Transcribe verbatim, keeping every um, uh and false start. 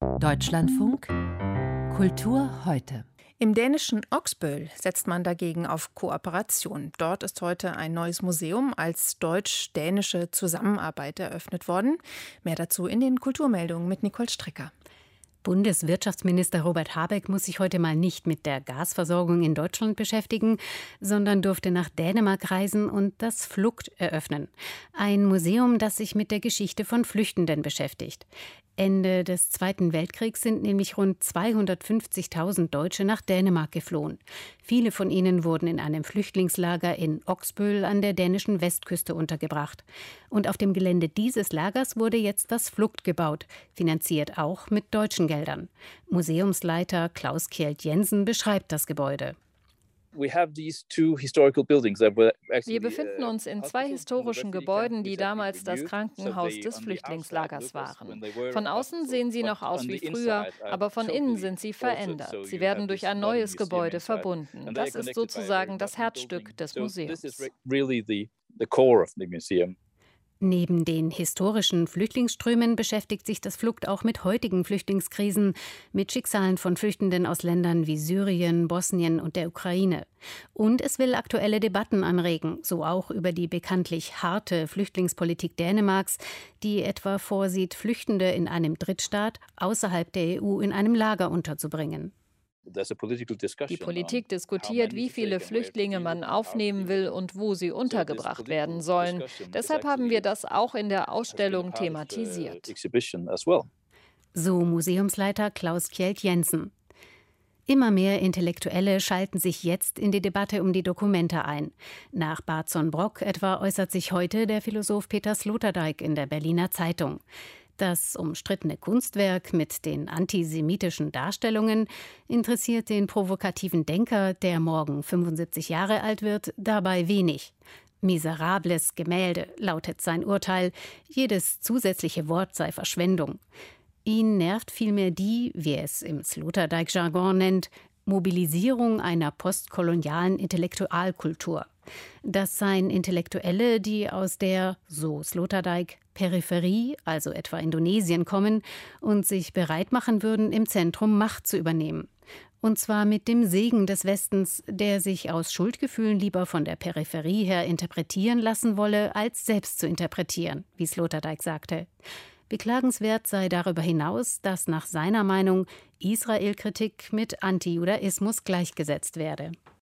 Deutschlandfunk Kultur heute. Im dänischen Oksbøl setzt man dagegen auf Kooperation. Dort ist heute ein neues Museum als deutsch-dänische Zusammenarbeit eröffnet worden. Mehr dazu in den Kulturmeldungen mit Nicole Stricker. Bundeswirtschaftsminister Robert Habeck muss sich heute mal nicht mit der Gasversorgung in Deutschland beschäftigen, sondern durfte nach Dänemark reisen und das Flugt eröffnen. Ein Museum, das sich mit der Geschichte von Flüchtenden beschäftigt. Ende des Zweiten Weltkriegs sind nämlich rund zweihundertfünfzigtausend Deutsche nach Dänemark geflohen. Viele von ihnen wurden in einem Flüchtlingslager in Oksbøl an der dänischen Westküste untergebracht. Und auf dem Gelände dieses Lagers wurde jetzt das Flugt gebaut, finanziert auch mit deutschen Geldern. Museumsleiter Klaus Kjeld Jensen beschreibt das Gebäude. Wir befinden uns in zwei historischen Gebäuden, die damals das Krankenhaus des Flüchtlingslagers waren. Von außen sehen sie noch aus wie früher, aber von innen sind sie verändert. Sie werden durch ein neues Gebäude verbunden. Das ist sozusagen das Herzstück des Museums. Neben den historischen Flüchtlingsströmen beschäftigt sich das Flugt auch mit heutigen Flüchtlingskrisen, mit Schicksalen von Flüchtenden aus Ländern wie Syrien, Bosnien und der Ukraine. Und es will aktuelle Debatten anregen, so auch über die bekanntlich harte Flüchtlingspolitik Dänemarks, die etwa vorsieht, Flüchtende in einem Drittstaat außerhalb der E U in einem Lager unterzubringen. Die Politik diskutiert, wie viele Flüchtlinge man aufnehmen will und wo sie untergebracht werden sollen. Deshalb haben wir das auch in der Ausstellung thematisiert. So Museumsleiter Klaus Kjeld Jensen. Immer mehr Intellektuelle schalten sich jetzt in die Debatte um die Dokumente ein. Nach Barzon Brock etwa äußert sich heute der Philosoph Peter Sloterdijk in der Berliner Zeitung. Das umstrittene Kunstwerk mit den antisemitischen Darstellungen interessiert den provokativen Denker, der morgen fünfundsiebzig Jahre alt wird, dabei wenig. Miserables Gemälde, lautet sein Urteil. Jedes zusätzliche Wort sei Verschwendung. Ihn nervt vielmehr die, wie er es im Sloterdijk-Jargon nennt, Mobilisierung einer postkolonialen Intellektualkultur. Das seien Intellektuelle, die aus der, so Sloterdijk, Peripherie, also etwa Indonesien, kommen und sich bereit machen würden, im Zentrum Macht zu übernehmen. Und zwar mit dem Segen des Westens, der sich aus Schuldgefühlen lieber von der Peripherie her interpretieren lassen wolle, als selbst zu interpretieren, wie Sloterdijk sagte. Beklagenswert sei darüber hinaus, dass nach seiner Meinung Israel-Kritik mit Antijudaismus gleichgesetzt werde.